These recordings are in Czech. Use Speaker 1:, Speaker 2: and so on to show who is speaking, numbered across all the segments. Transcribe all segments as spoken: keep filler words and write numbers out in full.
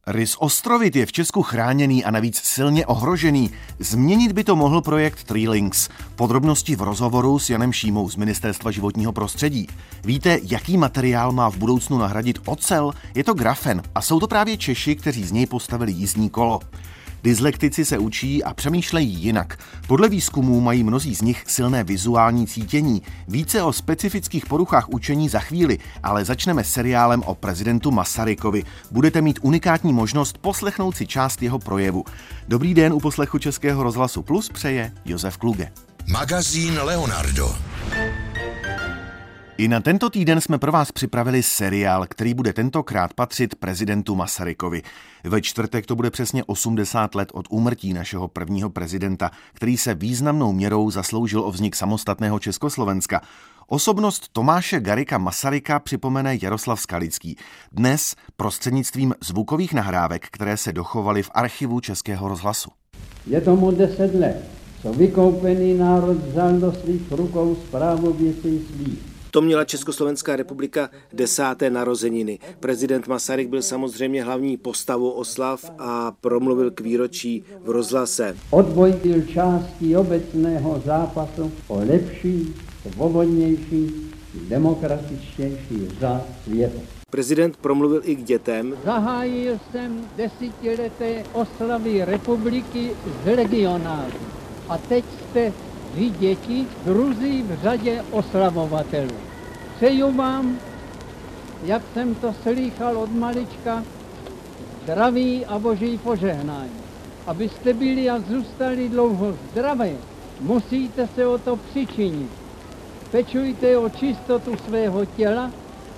Speaker 1: Rys Ostrovit je v Česku chráněný a navíc silně ohrožený. Změnit by to mohl projekt Treelinks. Podrobnosti v rozhovoru s Janem Šímou z Ministerstva životního prostředí. Víte, jaký materiál má v budoucnu nahradit ocel? Je to grafen a jsou to právě Češi, kteří z něj postavili jízdní kolo. Dyslektici se učí a přemýšlejí jinak. Podle výzkumů mají mnozí z nich silné vizuální cítění. Více o specifických poruchách učení za chvíli, ale začneme seriálem o prezidentu Masarykovi. Budete mít unikátní možnost poslechnout si část jeho projevu. Dobrý den u poslechu Českého rozhlasu Plus přeje Josef Kluge.
Speaker 2: Magazín Leonardo.
Speaker 1: I na tento týden jsme pro vás připravili seriál, který bude tentokrát patřit prezidentu Masarykovi. Ve čtvrtek to bude přesně osmdesát let od úmrtí našeho prvního prezidenta, který se významnou měrou zasloužil o vznik samostatného Československa. Osobnost Tomáše Garrigua Masaryka připomene Jaroslav Skalický. Dnes prostřednictvím zvukových nahrávek, které se dochovaly v archivu Českého rozhlasu.
Speaker 3: Je tomu deset let, co vykoupený národ vzal do svých rukou správu věcí svých.
Speaker 4: To měla Československá republika desáté narozeniny. Prezident Masaryk byl samozřejmě hlavní postavou oslav a promluvil k výročí v rozhlase.
Speaker 3: Odboj byl částí obecného zápasu o lepší, svobodnější, demokratičtější řád světa.
Speaker 4: Prezident promluvil i k dětem.
Speaker 3: Zahájil jsem desetileté oslavy republiky z legionářů. A teď jste vy děti druzí v řadě oslavovatelů. Přeju vám, jak jsem to slýchal od malička, zdraví a boží požehnání. Abyste byli a zůstali dlouho zdravé, musíte se o to přičinit. Pečujte o čistotu svého těla,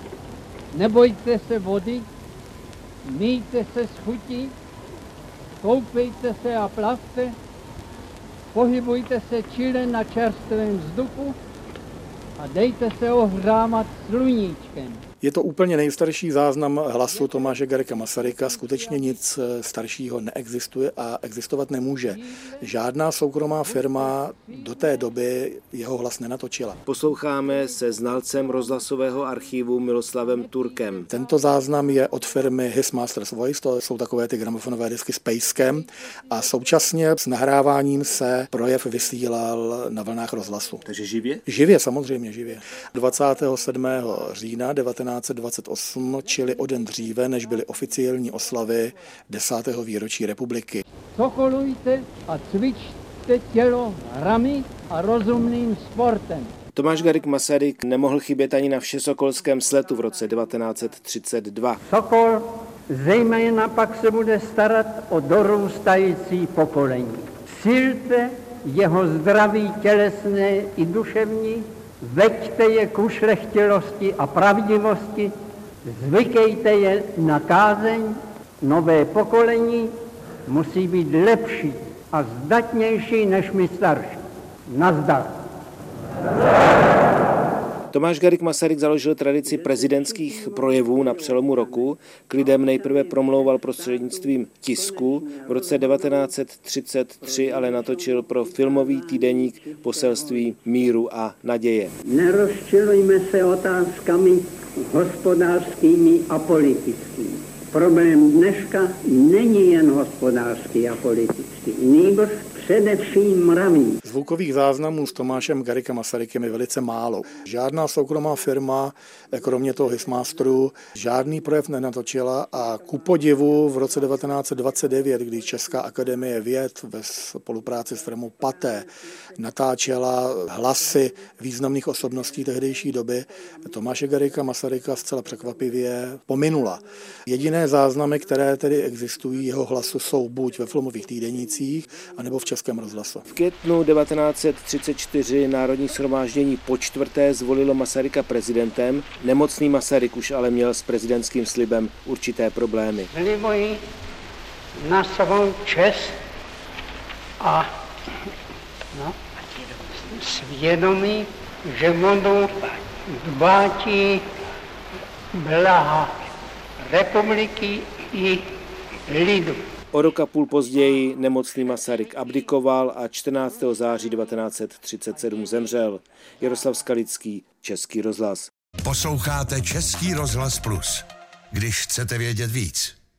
Speaker 3: nebojte se vody, myjte se s chutí, koupejte se a plavte, pohybujte se čile na čerstvém vzduchu a dejte se ohřávat sluníčkem.
Speaker 5: Je to úplně nejstarší záznam hlasu Tomáše Garrigua Masaryka. Skutečně nic staršího neexistuje a existovat nemůže. Žádná soukromá firma do té doby jeho hlas nenatočila.
Speaker 4: Posloucháme se znalcem rozhlasového archivu Miloslavem Turkem.
Speaker 5: Tento záznam je od firmy His Master's Voice, to jsou takové ty gramofonové disky s pejskem, a současně s nahráváním se projev vysílal na vlnách rozhlasu.
Speaker 4: Takže živě?
Speaker 5: Živě, samozřejmě živě. dvacátého sedmého října devatenáct set dvacet osm, čili o den dříve, než byly oficiální oslavy desátého výročí republiky.
Speaker 3: Sokolujte a cvičte tělo hrami a rozumným sportem.
Speaker 4: Tomáš Garrigua Masaryk nemohl chybět ani na všesokolském sletu v roce devatenáct set třicet dva.
Speaker 3: Sokol zejména pak se bude starat o dorůstající pokolení. Silte jeho zdraví tělesné i duševní, veďte je k ušlechtilosti a pravdivosti, zvykejte je na kázeň, nové pokolení musí být lepší a zdatnější než my starší. Nazdar.
Speaker 4: Tomáš Garrigua Masaryk založil tradici prezidentských projevů na přelomu roku. K lidem nejprve promlouval prostřednictvím tisku. V roce devatenáct set třicet tři ale natočil pro filmový týdeník poselství míru a naděje.
Speaker 3: Nerozčilujme se otázkami hospodářskými a politickými. Problém dneška není jen hospodářský a politický, nýbrž především mravní.
Speaker 5: Zvukových záznamů s Tomášem Garriguem Masarykem je velice málo. Žádná soukromá firma, kromě toho Hismasteru, žádný projev nenatočila a ku podivu v roce devatenáct set dvacet devět, kdy Česká akademie věd ve spolupráci s firmou Pathé natáčela hlasy významných osobností tehdejší doby, Tomáše Garrigua Masaryka zcela překvapivě pominula. Jediné záznamy, které tedy existují jeho hlasu, jsou buď ve filmových týdenících, anebo v Českém rozhlasu.
Speaker 4: V květnu devatenáct set třicet čtyři Národní shromáždění po čtvrté zvolilo Masaryka prezidentem. Nemocný Masaryk už ale měl s prezidentským slibem určité problémy.
Speaker 3: Slibuji na svou čest a no, svědomí, že budu dbátí blaha republiky i lidu.
Speaker 4: O rok a půl později nemocný Masaryk abdikoval a čtrnáctého září devatenáct set třicet sedm zemřel. Jaroslav Skalický, Český rozhlas.
Speaker 2: Posloucháte Český rozhlas Plus. Když chcete vědět víc.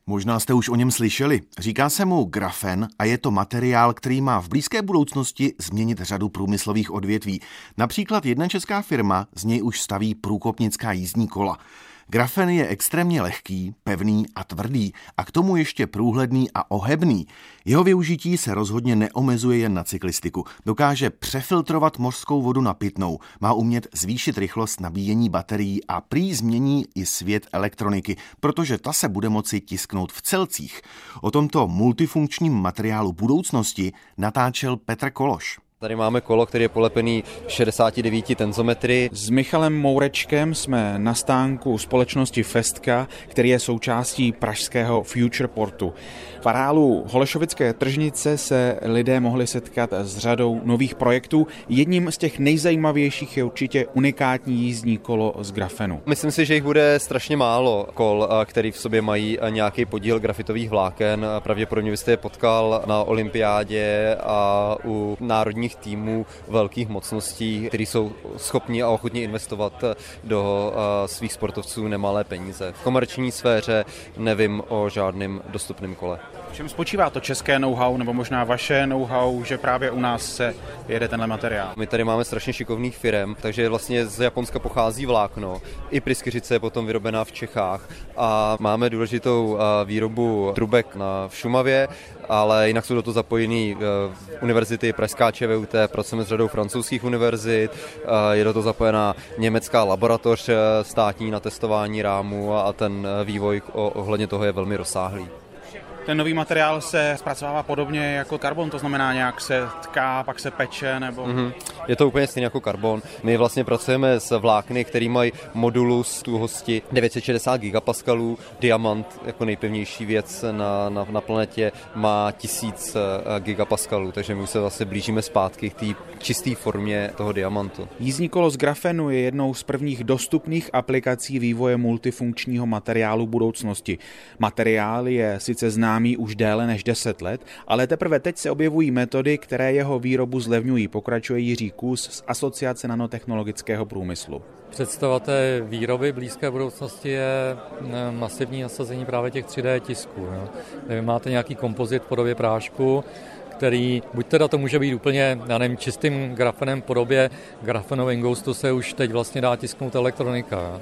Speaker 1: Možná jste už o něm slyšeli. Říká se mu grafen a je to materiál, který má v blízké budoucnosti změnit řadu průmyslových odvětví. Například jedna česká firma z něj už staví průkopnická jízdní kola. Grafen je extrémně lehký, pevný a tvrdý a k tomu ještě průhledný a ohebný. Jeho využití se rozhodně neomezuje jen na cyklistiku. Dokáže přefiltrovat mořskou vodu na pitnou, má umět zvýšit rychlost nabíjení baterií a prý změní i svět elektroniky, protože ta se bude moci tisknout v celcích. O tomto multifunkčním materiálu budoucnosti natáčel Petr Kološ.
Speaker 6: Tady máme kolo, který je polepený šedesát devět tenzometry.
Speaker 7: S Michalem Mourečkem jsme na stánku společnosti Festka, který je součástí pražského Futureportu. V areálu Holešovické tržnice se lidé mohli setkat s řadou nových projektů. Jedním z těch nejzajímavějších je určitě unikátní jízdní kolo z grafenu.
Speaker 6: Myslím si, že jich bude strašně málo kol, který v sobě mají nějaký podíl grafitových vláken. Pravděpodobně byste je potkal na olympiádě a u národních týmů velkých mocností, kteří jsou schopni a ochotni investovat do svých sportovců nemalé peníze. V komerční sféře nevím o žádném dostupném kole.
Speaker 7: V čem spočívá to české know-how, nebo možná vaše know-how, že právě u nás se jede tenhle materiál?
Speaker 6: My tady máme strašně šikovných firem, takže vlastně z Japonska pochází vlákno. I pryskyřice je potom vyrobená v Čechách a máme důležitou výrobu trubek na v Šumavě, ale jinak jsou do toho zapojení univerzity Pražská ČVUT, pracujeme s řadou francouzských univerzit, je do toho zapojená německá laboratoř státní na testování rámu a ten vývoj ohledně toho je velmi rozsáhlý.
Speaker 7: Ten nový materiál se zpracovává podobně jako karbon, to znamená nějak se tká, pak se peče, nebo... Mm-hmm.
Speaker 6: Je to úplně stejně jako karbon. My vlastně pracujeme s vlákny, který mají modulus tuhosti devět set šedesát gigapaskalů. Diamant jako nejpevnější věc na, na, na planetě má tisíc gigapaskalů, takže my už se vlastně blížíme zpátky k té čisté formě toho diamantu.
Speaker 7: Jízdní kolo z grafenu je jednou z prvních dostupných aplikací vývoje multifunkčního materiálu budoucnosti. Materiál je sice známý už déle než deset let, ale teprve teď se objevují metody, které jeho výrobu zlevňují, pokračuje Jiří Kus z Asociace nanotechnologického průmyslu.
Speaker 8: Představa té výroby blízké budoucnosti je masivní nasazení právě těch tři dé tisků. No. Vy máte nějaký kompozit v podobě prášku, který, buď teda to může být úplně, já nevím, čistým grafenem v podobě grafenového ingoustu se už teď vlastně dá tisknout elektronika.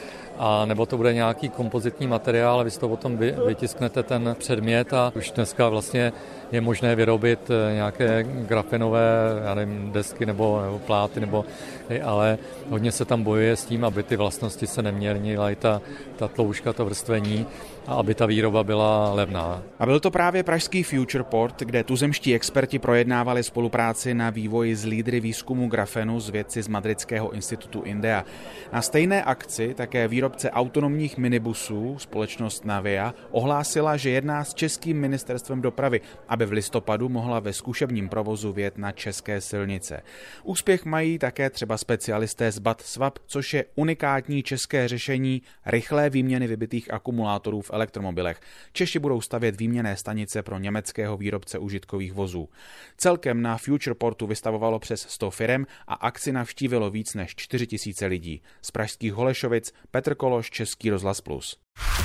Speaker 8: A nebo to bude nějaký kompozitní materiál, vy si to potom vytisknete ten předmět a už dneska vlastně je možné vyrobit nějaké grafenové, já nevím, desky nebo, nebo pláty, nebo, ale hodně se tam bojuje s tím, aby ty vlastnosti se neměnily, i ta, ta tloušťka, to vrstvení, a aby ta výroba byla levná.
Speaker 7: A byl to právě pražský Futureport, kde tuzemští experti projednávali spolupráci na vývoji s lídry výzkumu grafenu z vědci z Madridského institutu Indea. Na stejné akci také výrobce autonomních minibusů, společnost Navia, ohlásila, že jedná s českým ministerstvem dopravy, aby v listopadu mohla ve zkušebním provozu vjet na české silnice. Úspěch mají také třeba specialisté z B A T Swap, což je unikátní české řešení rychlé výměny vybitých akumulátorů v elektromobilech. Češi budou stavět výměnné stanice pro německého výrobce užitkových vozů. Celkem na Futureportu vystavovalo přes sto firem a akci navštívilo víc než čtyři tisíce lidí. Z pražských Holešovic Petr Kološ, Český rozhlas Plus.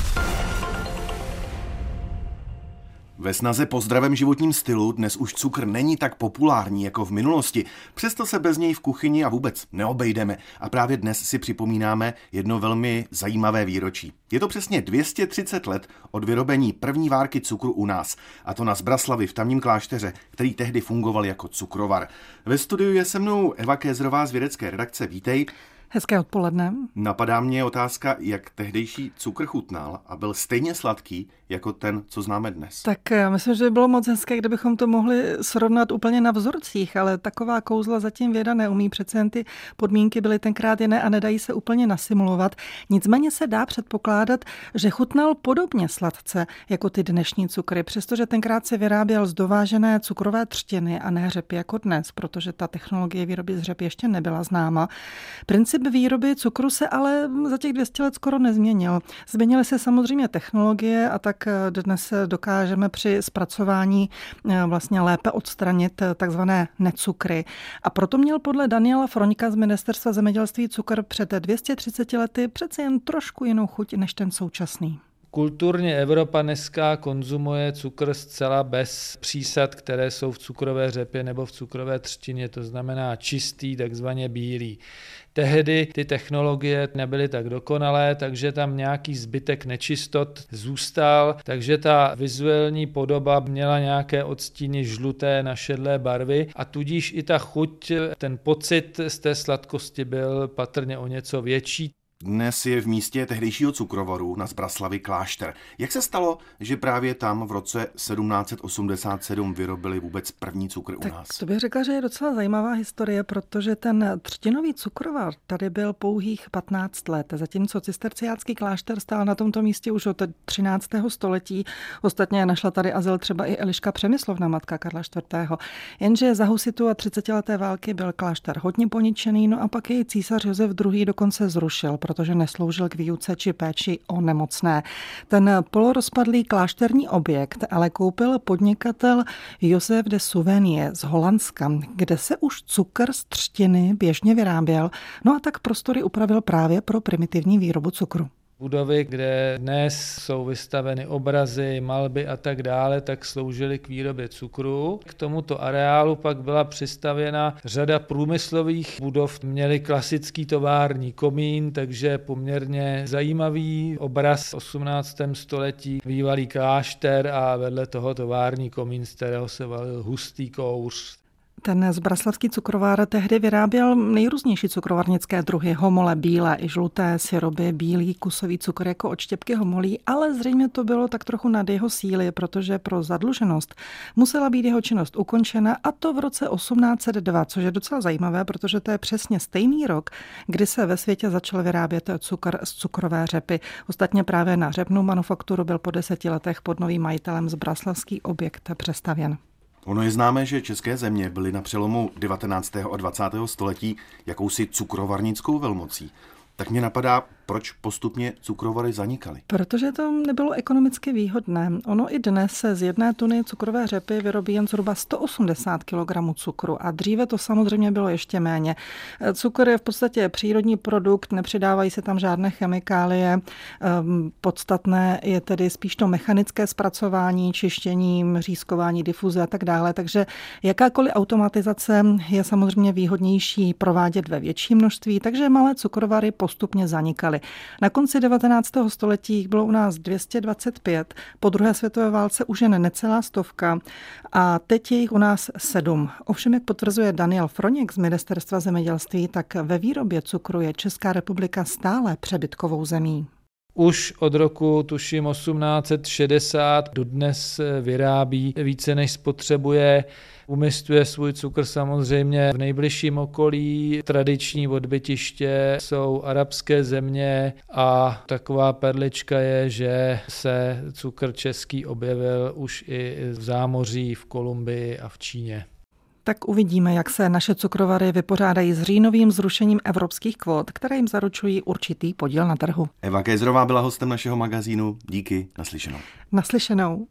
Speaker 1: Ve snaze po zdravém životním stylu dnes už cukr není tak populární jako v minulosti, přesto se bez něj v kuchyni a vůbec neobejdeme a právě dnes si připomínáme jedno velmi zajímavé výročí. Je to přesně dvě stě třicet let od vyrobení první várky cukru u nás, a to na Zbraslavi v tamním klášteře, který tehdy fungoval jako cukrovar. Ve studiu je se mnou Eva Kézrová z vědecké redakce, vítej.
Speaker 9: Hezké odpoledne.
Speaker 1: Napadá mě otázka, jak tehdejší cukr chutnal a byl stejně sladký jako ten, co známe dnes.
Speaker 9: Tak myslím, že by bylo moc hezké, kdybychom to mohli srovnat úplně na vzorcích, ale taková kouzla zatím věda neumí, přece jen ty podmínky byly tenkrát jiné a nedají se úplně nasimulovat. Nicméně se dá předpokládat, že chutnal podobně sladce jako ty dnešní cukry, přestože tenkrát se vyráběl z dovážené cukrové třtiny a ne hřepy jako dnes, protože ta technologie výroby z hřepy ještě nebyla známa. Princip výroby cukru se ale za těch dvě stě let skoro nezměnil. Změnily se samozřejmě technologie a tak dnes dokážeme při zpracování vlastně lépe odstranit takzvané necukry. A proto měl podle Daniela Froňka z Ministerstva zemědělství cukr před dvě stě třiceti lety přece jen trošku jinou chuť než ten současný.
Speaker 10: Kulturně Evropa dneska konzumuje cukr zcela bez přísad, které jsou v cukrové řepě nebo v cukrové třtině, to znamená čistý, takzvaně bílý. Tehdy ty technologie nebyly tak dokonalé, takže tam nějaký zbytek nečistot zůstal, takže ta vizuální podoba měla nějaké odstíny žluté na šedlé barvy a tudíž i ta chuť, ten pocit z té sladkosti byl patrně o něco větší.
Speaker 1: Dnes je v místě tehdejšího cukrovaru na Zbraslavi klášter. Jak se stalo, že právě tam v roce sedmnáct osmdesát sedm vyrobili vůbec první cukr u
Speaker 9: tak
Speaker 1: nás?
Speaker 9: To bych řekla, že je docela zajímavá historie, protože ten třtinový cukrovar tady byl pouhých patnáct let, zatímco cisterciácký klášter stál na tomto místě už od třináctého století. Ostatně našla tady azyl třeba i Eliška Přemyslovna, matka Karla čtvrtého. Jenže za husitů a třicetileté války byl klášter hodně poničený, no a pak jej císař Josef druhý. dokonce zrušil, protože nesloužil k výuce či péči o nemocné. Ten polorozpadlý klášterní objekt ale koupil podnikatel Josef de Souvenier z Holandska, kde se už cukr z třtiny běžně vyráběl, no a tak prostory upravil právě pro primitivní výrobu cukru.
Speaker 10: Budovy, kde dnes jsou vystaveny obrazy, malby a tak dále, tak sloužily k výrobě cukru. K tomuto areálu pak byla přistavěna řada průmyslových budov. Měli klasický tovární komín, takže poměrně zajímavý obraz v osmnáctém století, bývalý klášter a vedle toho tovární komín, z kterého se valil hustý kouř.
Speaker 9: Ten zbraslavský cukrovar tehdy vyráběl nejrůznější cukrovarnické druhy, homole bílé i žluté, syroby, bílý kusový cukr jako odštěpky homolí, ale zřejmě to bylo tak trochu nad jeho síly, protože pro zadluženost musela být jeho činnost ukončena, a to v roce osmnáct set dva, což je docela zajímavé, protože to je přesně stejný rok, kdy se ve světě začal vyrábět cukr z cukrové řepy. Ostatně právě na řepnou manufakturu byl po deseti letech pod novým majitelem zbraslavský objekt přestavěn.
Speaker 1: Ono je známé, že české země byly na přelomu devatenáctého a dvacátého století jakousi cukrovarnickou velmocí. Tak mě napadá, proč postupně cukrovary zanikaly.
Speaker 9: Protože to nebylo ekonomicky výhodné. Ono i dnes se z jedné tuny cukrové řepy vyrobí jen zhruba sto osmdesát kilogramů cukru a dříve to samozřejmě bylo ještě méně. Cukr je v podstatě přírodní produkt, nepřidávají se tam žádné chemikálie. Podstatné je tedy spíš to mechanické zpracování, čištění, řízkování, difuze a tak dále. Takže jakákoliv automatizace je samozřejmě výhodnější provádět ve větší množství, takže malé cukrovary postupně zanikaly. Na konci devatenáctého století jich bylo u nás dvě stě dvacet pět, po druhé světové válce už jen necelá stovka a teď je jich u nás sedm. Ovšem, jak potvrzuje Daniel Froněk z Ministerstva zemědělství, tak ve výrobě cukru je Česká republika stále přebytkovou zemí.
Speaker 10: Už od roku, tuším, osmnáct set šedesát dodnes vyrábí více, než spotřebuje. Umísťuje svůj cukr samozřejmě v nejbližším okolí. Tradiční odbytiště jsou arabské země a taková perlička je, že se cukr český objevil už i v zámoří, v Kolumbii a v Číně.
Speaker 9: Tak uvidíme, jak se naše cukrovary vypořádají s říjnovým zrušením evropských kvót, které jim zaručují určitý podíl na trhu.
Speaker 1: Eva Kézrová byla hostem našeho magazínu. Díky, naslyšenou.
Speaker 9: Naslyšenou.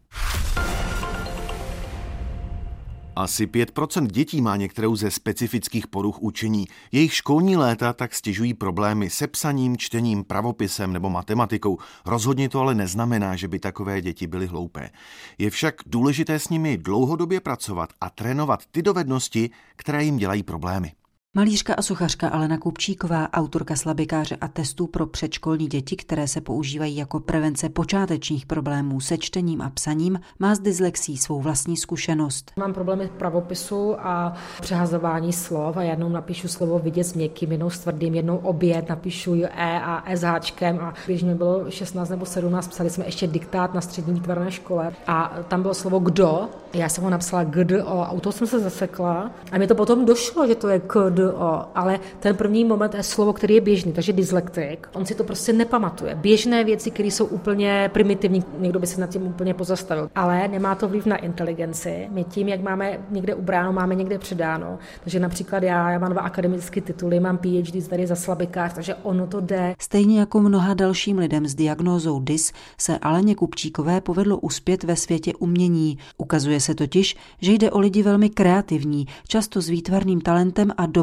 Speaker 1: Asi pět procent dětí má některou ze specifických poruch učení. Jejich školní léta tak stěžují problémy se psaním, čtením, pravopisem nebo matematikou. Rozhodně to ale neznamená, že by takové děti byly hloupé. Je však důležité s nimi dlouhodobě pracovat a trénovat ty dovednosti, které jim dělají problémy.
Speaker 11: Malířka a sochařka Alena Kupčíková, autorka slabikáře a testů pro předškolní děti, které se používají jako prevence počátečních problémů se čtením a psaním, má s dyslexí svou vlastní zkušenost.
Speaker 12: Mám problémy v pravopisu a přehazování slov a jednou napíšu slovo vidět s měkkým, jednou s tvrdým, jednou oběd, napíšu E a E s háčkem a když mi bylo šestnáct nebo sedmnáct, psali jsme ještě diktát na střední výtvarné škole a tam bylo slovo kdo, já jsem ho napsala G D O a u toho jsem se zasekla a mi to potom došlo, že to je K D O, ale ten první moment je slovo, který je běžný, takže dyslektik, on si to prostě nepamatuje. Běžné věci, které jsou úplně primitivní, někdo by se nad tím úplně pozastavil, ale nemá to vliv na inteligenci. My tím, jak máme někde ubráno, máme někde předáno. Takže například já, já mám dva akademické tituly, mám P H D tady za slabikář, takže ono to jde.
Speaker 11: Stejně jako mnoha dalším lidem s diagnózou D I S se Aleně Kupčíkové povedlo uspět ve světě umění. Ukazuje se totiž, že jde o lidi velmi kreativní, často s výtvarným talentem a dobrou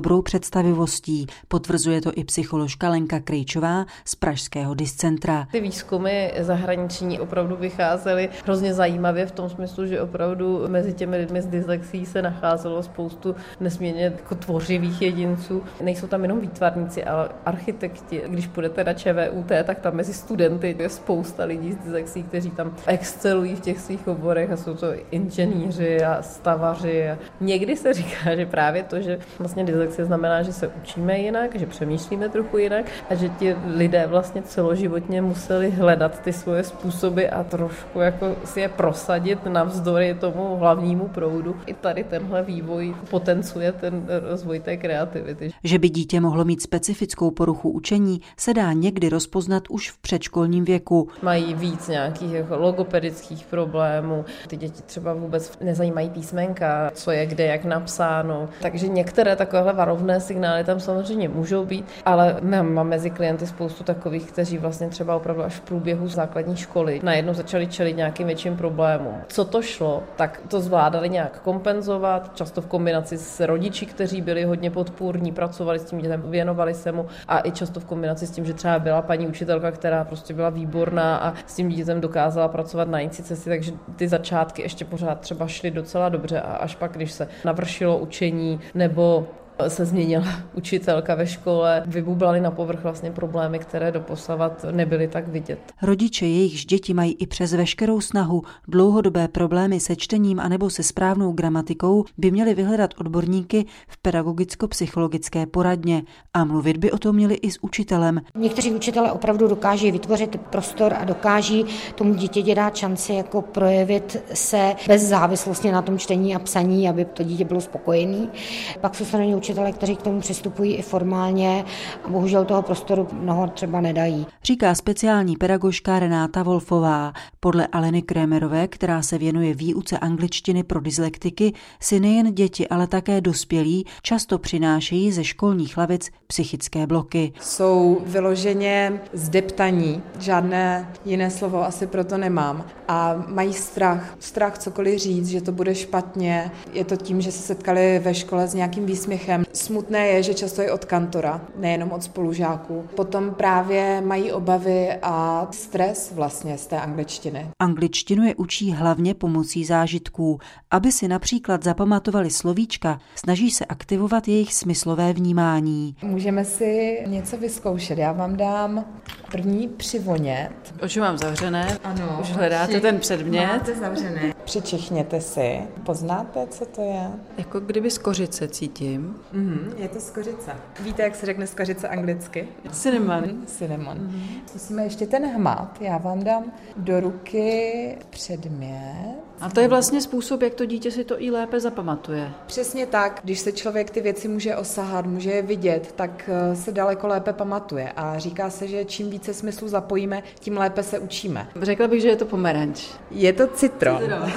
Speaker 11: dobrou představivostí. Potvrzuje to i psycholožka Lenka Krejčová z pražského Dyscentra.
Speaker 13: Ty výzkumy zahraniční opravdu vycházely hrozně zajímavě v tom smyslu, že opravdu mezi těmi lidmi s dyslexií se nacházelo spoustu nesmírně jako tvořivých jedinců. Nejsou tam jenom výtvarníci, ale architekti. Když půjdete na ČVUT, tak tam mezi studenty je spousta lidí s dyslexií, kteří tam excelují v těch svých oborech a jsou to inženýři a stavaři. A někdy se říká, že právě to, že vlastně dyslexie znamená, že se učíme jinak, že přemýšlíme trochu jinak a že ti lidé vlastně celoživotně museli hledat ty svoje způsoby a trošku jako si je prosadit navzdory tomu hlavnímu proudu. I tady tenhle vývoj potenciuje ten rozvoj té kreativity.
Speaker 11: Že by dítě mohlo mít specifickou poruchu učení, se dá někdy rozpoznat už v předškolním věku.
Speaker 13: Mají víc nějakých jako logopedických problémů. Ty děti třeba vůbec nezajímají písmenka, co je kde, jak napsáno. Takže některé takovéhle varovné signály tam samozřejmě můžou být, ale mám mezi klienty spoustu takových, kteří vlastně třeba opravdu až v průběhu základní školy najednou začali čelit nějakým větším problémům. Co to šlo, tak to zvládali nějak kompenzovat, často v kombinaci s rodiči, kteří byli hodně podpůrní, pracovali s tím dětem, věnovali se mu a i často v kombinaci s tím, že třeba byla paní učitelka, která prostě byla výborná a s tím dítětem dokázala pracovat na jiné cesty, takže ty začátky ještě pořád třeba šly docela dobře a až pak, když se navršilo učení nebo se změnila učitelka ve škole, vybublaly na povrch vlastně problémy, které doposavat nebyly tak vidět.
Speaker 11: Rodiče, jejichž děti mají i přes veškerou snahu dlouhodobé problémy se čtením anebo se správnou gramatikou, by měli vyhledat odborníky v pedagogicko-psychologické poradně a mluvit by o tom měli i s učitelem.
Speaker 14: Někteří učitelé opravdu dokáží vytvořit prostor a dokáží tomu dítěti dát šanci jako projevit se bez závislosti na tom čtení a psaní, aby to dítě bylo spokojené. Pak jsou samozřejmě učitelé, kteří k tomu přistupují i formálně a bohužel toho prostoru mnoho třeba nedají.
Speaker 11: Říká speciální pedagožka Renáta Wolfová. Podle Aleny Krémerové, která se věnuje výuce angličtiny pro dyslektiky, si nejen děti, ale také dospělí často přinášejí ze školních lavic psychické bloky.
Speaker 15: Jsou vyloženě zdeptaní, žádné jiné slovo asi proto nemám. A mají strach, strach cokoliv říct, že to bude špatně. Je to tím, že se setkali ve škole s nějakým výsměchem. Smutné je, že často je od kantora, nejenom od spolužáků. Potom právě mají obavy a stres vlastně z té angličtiny.
Speaker 11: Angličtinu je učí hlavně pomocí zážitků. Aby si například zapamatovali slovíčka, snaží se aktivovat jejich smyslové vnímání.
Speaker 15: Můžeme si něco vyzkoušet. Já vám dám první přivonět.
Speaker 16: Oči mám zavřené.
Speaker 15: Ano.
Speaker 16: Už hledáte ten předmět.
Speaker 15: Máte zavřené. Přičichněte si. Poznáte, co to je?
Speaker 16: Jako kdyby z kořice cítím.
Speaker 15: Mm, je to z kořice. Víte, jak se řekne z kořice anglicky?
Speaker 16: Cinnamon.
Speaker 15: Mm, cinnamon. Mm. Musíme ještě ten hmat. Já vám dám do ruky předmět.
Speaker 16: A to je vlastně způsob, jak to dítě si to i lépe zapamatuje.
Speaker 15: Přesně tak. Když se člověk ty věci může osahat, může je vidět, tak se daleko lépe pamatuje. A říká se, že čím více smyslu zapojíme, tím lépe se učíme.
Speaker 16: Řekla bych, že je to pomeranč.
Speaker 15: Je to citron.
Speaker 16: citron.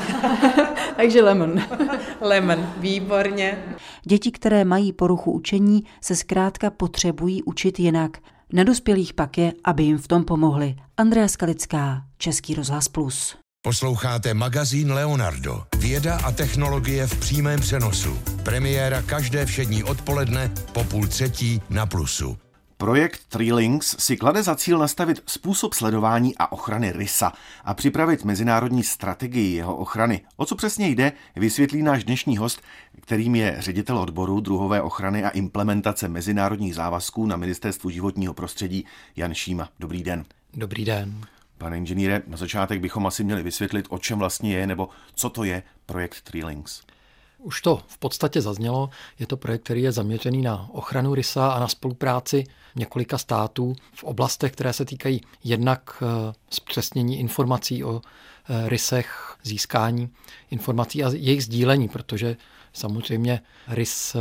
Speaker 16: Takže lemon.
Speaker 15: Lemon, výborně.
Speaker 11: Děti, které mají poruchu učení, se zkrátka potřebují učit jinak. Na dospělých pak je, aby jim v tom pomohli. Andrea Skalická, Český rozhlas Plus.
Speaker 2: Posloucháte magazín Leonardo. Věda a technologie v přímém přenosu. Premiéra každé všední odpoledne po půl třetí na Plusu.
Speaker 1: Projekt TreeLinks si klade za cíl nastavit způsob sledování a ochrany rysa a připravit mezinárodní strategii jeho ochrany. O co přesně jde, vysvětlí náš dnešní host, kterým je ředitel odboru druhové ochrany a implementace mezinárodních závazků na Ministerstvu životního prostředí Jan Šíma. Dobrý den.
Speaker 17: Dobrý den.
Speaker 1: Pane inženýre, na začátek bychom asi měli vysvětlit, o čem vlastně je nebo co to je projekt TreeLinks.
Speaker 17: Už to v podstatě zaznělo, je to projekt, který je zaměřený na ochranu rysa a na spolupráci několika států v oblastech, které se týkají jednak zpřesnění informací o rysech, získání informací a jejich sdílení, protože samozřejmě rys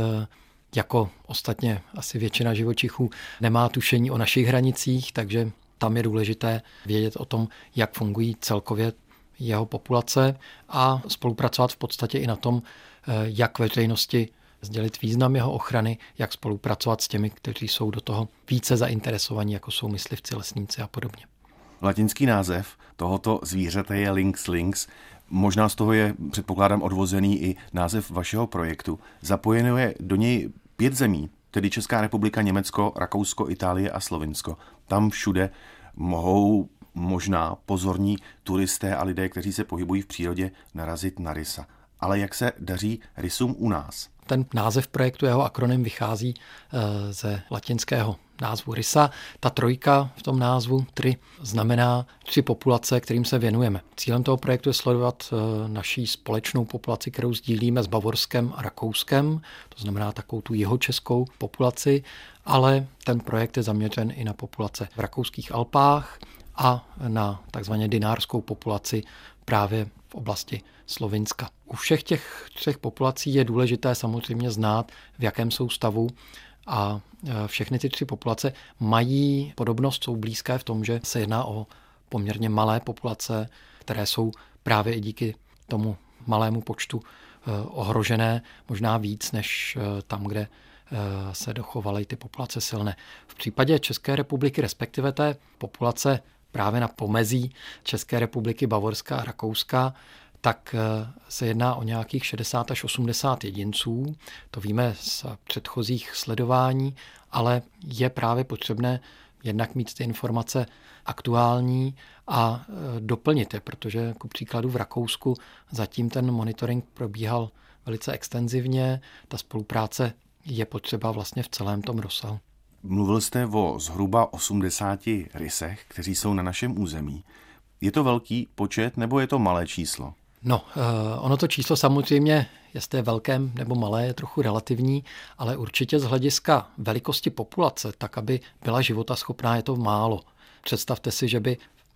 Speaker 17: jako ostatně asi většina živočichů nemá tušení o našich hranicích, takže tam je důležité vědět o tom, jak fungují celkově jeho populace a spolupracovat v podstatě i na tom, jak veřejnosti sdělit význam jeho ochrany, jak spolupracovat s těmi, kteří jsou do toho více zainteresovaní, jako jsou myslivci, lesníci a podobně.
Speaker 1: Latinský název tohoto zvířete je Lynx lynx. Možná z toho je, předpokládám, odvozený i název vašeho projektu. Zapojeno je do něj pět zemí. tedy Česká republika, Německo, Rakousko, Itálie a Slovinsko. Tam všude mohou možná pozorní turisté a lidé, kteří se pohybují v přírodě, narazit na rysa. Ale jak se daří rysům u nás?
Speaker 17: Ten název projektu, jeho akronym vychází ze latinského názvu rysa. Ta trojka v tom názvu tri znamená tři populace, kterým se věnujeme. Cílem toho projektu je sledovat naší společnou populaci, kterou sdílíme s Bavorskem a Rakouskem, to znamená takovou tu jihočeskou populaci, ale ten projekt je zaměřen i na populace v rakouských Alpách a na takzvaně dinárskou populaci právě v oblasti Slovinska. U všech těch třech populací je důležité samozřejmě znát, v jakém jsou stavu, a všechny ty tři populace mají podobnost, jsou blízké v tom, že se jedná o poměrně malé populace, které jsou právě i díky tomu malému počtu ohrožené, možná víc než tam, kde se dochovaly ty populace silné. V případě České republiky, respektive té populace právě na pomezí České republiky, Bavorska a Rakouska, tak se jedná o nějakých šedesát až osmdesát jedinců. To víme z předchozích sledování, ale je právě potřebné jednak mít ty informace aktuální a doplnit je, protože ku příkladu v Rakousku zatím ten monitoring probíhal velice extenzivně. Ta spolupráce je potřeba vlastně v celém tom rozsahu.
Speaker 1: Mluvil jste o zhruba osmdesáti rysech, kteří jsou na našem území. Je to velký počet nebo je to malé číslo?
Speaker 17: No, ono to číslo samozřejmě, jestli je velké nebo malé, je trochu relativní, ale určitě z hlediska velikosti populace, tak aby byla životaschopná, je to málo. Představte si, že by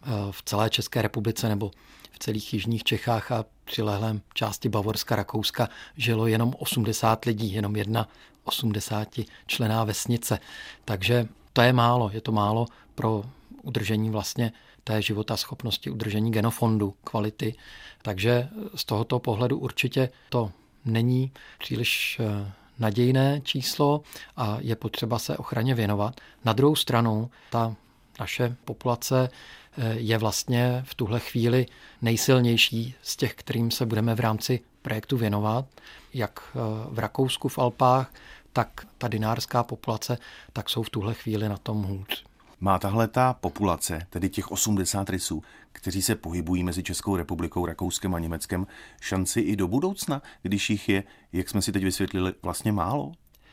Speaker 17: v celé České republice nebo v celých jižních Čechách a přilehlém části Bavorska, Rakouska žilo jenom osmdesát lidí, jenom jedna osmdesátičlenná vesnice. Takže to je málo, je to málo pro udržení vlastně té životaschopnosti, udržení genofondu, kvality. Takže z tohoto pohledu určitě to není příliš nadějné číslo a je potřeba se ochraně věnovat. Na druhou stranu ta naše populace je vlastně v tuhle chvíli nejsilnější z těch, kterým se budeme v rámci projektu věnovat. Jak v Rakousku v Alpách, tak ta dinárská populace, tak jsou v tuhle chvíli na tom hůř.
Speaker 1: Má tahle ta populace, tedy těch osmdesát rysů, kteří se pohybují mezi Českou republikou, Rakouskem a Německem, šanci i do budoucna, když jich je, jak jsme si teď vysvětlili, vlastně málo?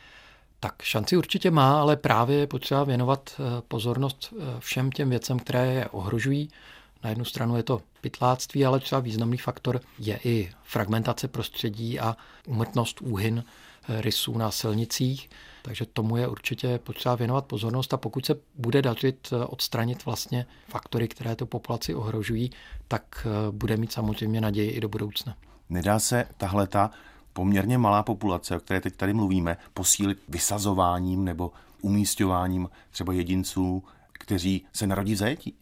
Speaker 17: Tak šanci určitě má, ale právě je potřeba věnovat pozornost všem těm věcem, které je ohrožují. Na jednu stranu je to pytláctví, ale třeba významný faktor je i fragmentace prostředí a úmrtnost, úhyn rysů na silnicích. Takže tomu je určitě potřeba věnovat pozornost a pokud se bude dařit odstranit vlastně faktory, které tu populaci ohrožují, tak bude mít samozřejmě naději i do budoucna.
Speaker 1: Nedá se tahleta poměrně malá populace, o které teď tady mluvíme, posílit vysazováním nebo umísťováním třeba jedinců, kteří se narodí v zajetí?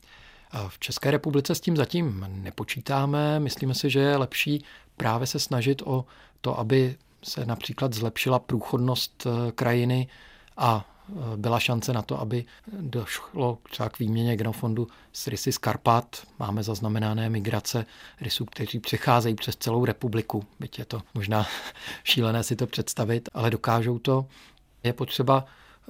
Speaker 17: V České republice s tím zatím nepočítáme. Myslíme si, že je lepší právě se snažit o to, aby se například zlepšila průchodnost krajiny a byla šance na to, aby došlo třeba k výměně genofondu s rysy z Karpat. Máme zaznamenané migrace rysů, kteří přecházejí přes celou republiku. Byť je to možná šílené si to představit, ale dokážou to. Je potřeba,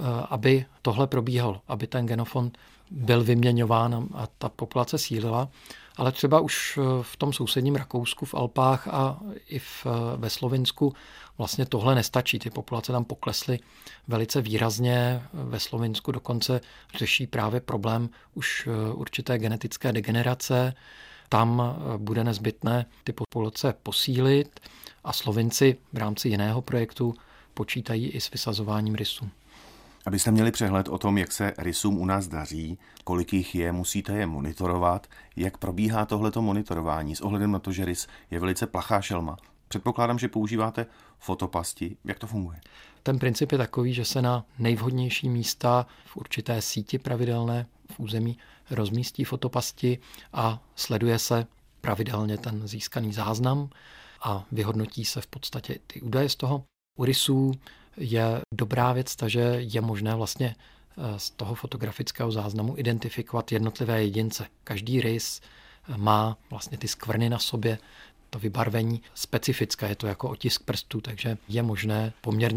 Speaker 17: aby tohle probíhalo, aby ten genofond byl vyměňován a ta populace sílila. Ale třeba už v tom sousedním Rakousku, v Alpách a i v, ve Slovinsku vlastně tohle nestačí. Ty populace tam poklesly velice výrazně. Ve Slovinsku dokonce řeší právě problém už určité genetické degenerace. Tam bude nezbytné ty populace posílit a Slovinci v rámci jiného projektu počítají i s vysazováním rysů.
Speaker 1: Abyste měli přehled o tom, jak se rysům u nás daří, kolik jich je, musíte je monitorovat. Jak probíhá tohleto monitorování s ohledem na to, že rys je velice plachá šelma? Předpokládám, že používáte fotopasti. Jak to funguje?
Speaker 17: Ten princip je takový, že se na nejvhodnější místa v určité síti pravidelné v území rozmístí fotopasti a sleduje se pravidelně ten získaný záznam a vyhodnotí se v podstatě ty údaje z toho. U rysů je dobrá věc, takže je možné vlastně z toho fotografického záznamu identifikovat jednotlivé jedince. Každý rys má vlastně ty skvrny na sobě, to vybarvení specifické, je to jako otisk prstů, takže je možné poměrně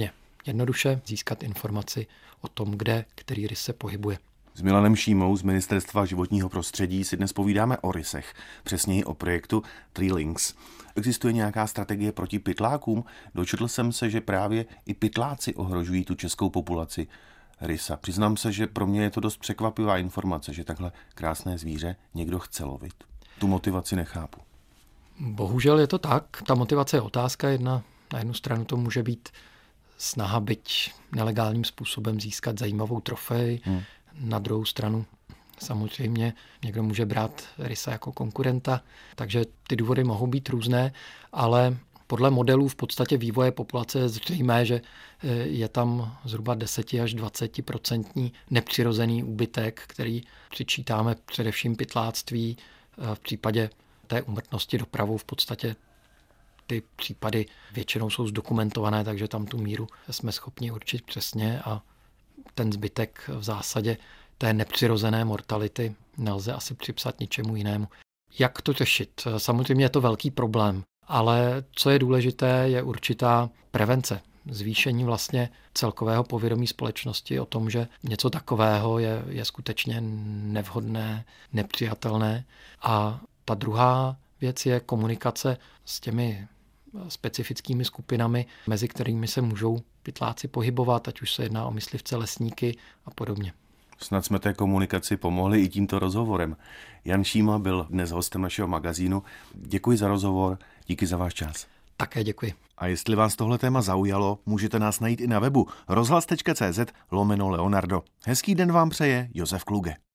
Speaker 17: jednoduše získat informaci o tom, kde který rys se pohybuje.
Speaker 1: S Milanem Šímou z Ministerstva životního prostředí si dnes povídáme o rysech, přesněji o projektu TreeLinks. Existuje nějaká strategie proti pytlákům? Dočetl jsem se, že právě i pytláci ohrožují tu českou populaci rysa. Přiznám se, že pro mě je to dost překvapivá informace, že takhle krásné zvíře někdo chce lovit. Tu motivaci nechápu.
Speaker 17: Bohužel je to tak. Ta motivace je otázka. Jedna, na jednu stranu to může být snaha byť nelegálním způsobem získat zajímavou trofej. Hmm. Na druhou stranu samozřejmě někdo může brát rysa jako konkurenta, takže ty důvody mohou být různé, ale podle modelů v podstatě vývoje populace je zřejmé, že je tam zhruba deset až dvacet procentní nepřirozený úbytek, který přičítáme především pytláctví. V případě té úmrtnosti dopravou v podstatě ty případy většinou jsou zdokumentované, takže tam tu míru jsme schopni určit přesně a ten zbytek v zásadě té nepřirozené mortality nelze asi připsat ničemu jinému. Jak to řešit? Samozřejmě je to velký problém, ale co je důležité, je určitá prevence. Zvýšení vlastně celkového povědomí společnosti o tom, že něco takového je, je skutečně nevhodné, nepřijatelné. A ta druhá věc je komunikace s těmi specifickými skupinami, mezi kterými se můžou pytláci pohybovat, ať už se jedná o myslivce, lesníky a podobně.
Speaker 1: Snad jsme té komunikaci pomohli i tímto rozhovorem. Jan Šíma byl dnes hostem našeho magazínu. Děkuji za rozhovor, díky za váš čas.
Speaker 17: Také děkuji.
Speaker 1: A jestli vás tohle téma zaujalo, můžete nás najít i na webu rozhlas tečka cé zet lomeno Leonardo. Hezký den vám přeje Josef Kluge.